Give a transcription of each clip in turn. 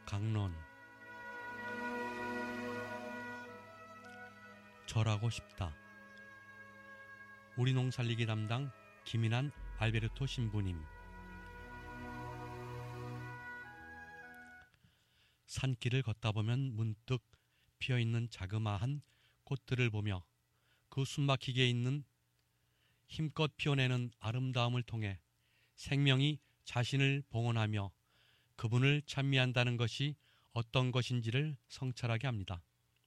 강론. 절하고 싶다. 우리 농살리기 담당 김인한 알베르토 신부님. 산길을 걷다 보면 문득 피어있는 자그마한 꽃들을 보며 그 숨막히게 있는 힘껏 피어내는 아름다움을 통해 생명이 자신을 봉헌하며 그분을 찬미한다는 것이 어떤 것인지를 성찰하게 합니다.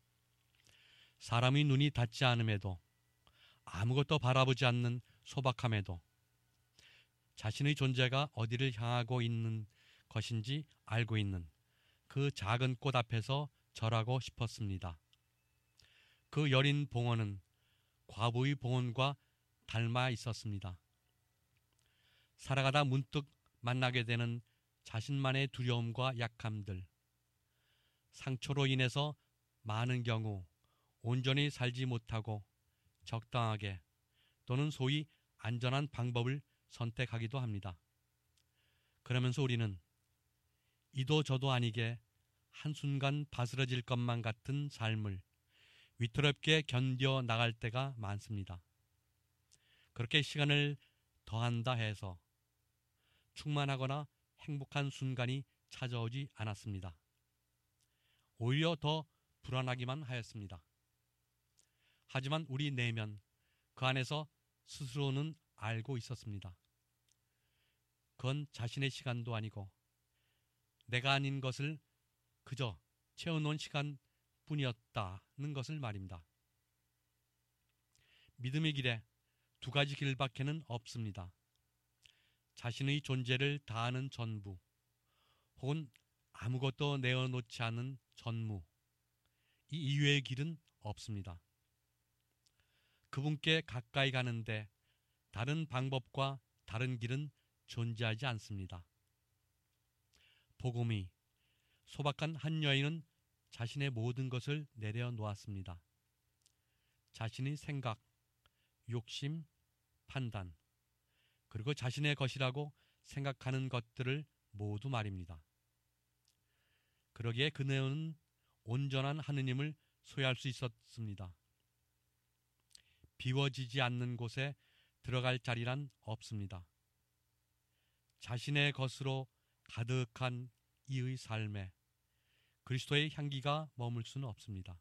사람의 눈이 닿지 않음에도, 아무것도 바라보지 않는 소박함에도 자신의 존재가 어디를 향하고 있는 것인지 알고 있는 그 작은 꽃 앞에서 절하고 싶었습니다. 그 여린 봉헌은 과부의 봉헌과 닮아 있었습니다. 살아가다 문득 만나게 되는 자신만의 두려움과 약함들, 상처로 인해서 많은 경우 온전히 살지 못하고 적당하게 또는 소위 안전한 방법을 선택하기도 합니다. 그러면서 우리는 이도 저도 아니게 한순간 바스러질 것만 같은 삶을 위태롭게 견뎌 나갈 때가 많습니다. 그렇게 시간을 더한다 해서 충만하거나 행복한 순간이 찾아오지 않았습니다. 오히려 더 불안하기만 하였습니다. 하지만 우리 내면 그 안에서 스스로는 알고 있었습니다. 그건 자신의 시간도 아니고 내가 아닌 것을 그저 채워놓은 시간뿐이었다는 것을 말입니다. 믿음의 길에 두 가지 길밖에는 없습니다. 자신의 존재를 다하는 전부, 혹은 아무것도 내어놓지 않은 전무, 이 이외의 길은 없습니다. 그분께 가까이 가는데 다른 방법과 다른 길은 존재하지 않습니다. 복음이 소박한 한 여인은 자신의 모든 것을 내려놓았습니다. 자신의 생각, 욕심, 판단, 그리고 자신의 것이라고 생각하는 것들을 모두 말입니다. 그러기에 그녀는 온전한 하느님을 소유할 수 있었습니다. 비워지지 않는 곳에 들어갈 자리란 없습니다. 자신의 것으로 가득한 이의 삶에 그리스도의 향기가 머물 수는 없습니다.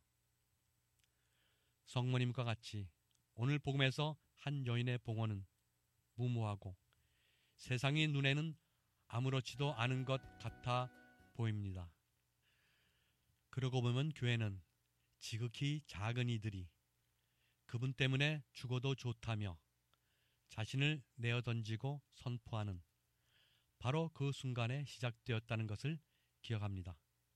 성모님과 같이 오늘 복음에서 한 여인의 봉헌은 무모하고 세상의 눈에는 아무렇지도 않은 것 같아 보입니다. 그러고 보면 교회는 지극히 작은 이들이 그분 때문에 죽어도 좋다며 자신을 내어던지고 선포하는 바로 그 순간에 시작되었다는 것을 기억합니다.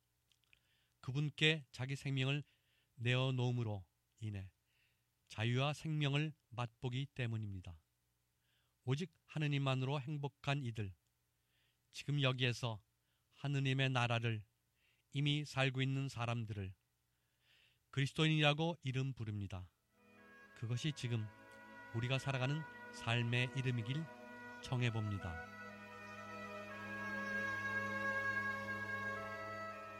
그분께 자기 생명을 내어놓음으로 인해 자유와 생명을 맛보기 때문입니다. 오직 하느님만으로 행복한 이들, 지금 여기에서 하느님의 나라를 이미 살고 있는 사람들을 그리스도인이라고 이름 부릅니다. 그것이 지금 우리가 살아가는 삶의 이름이길 청해봅니다.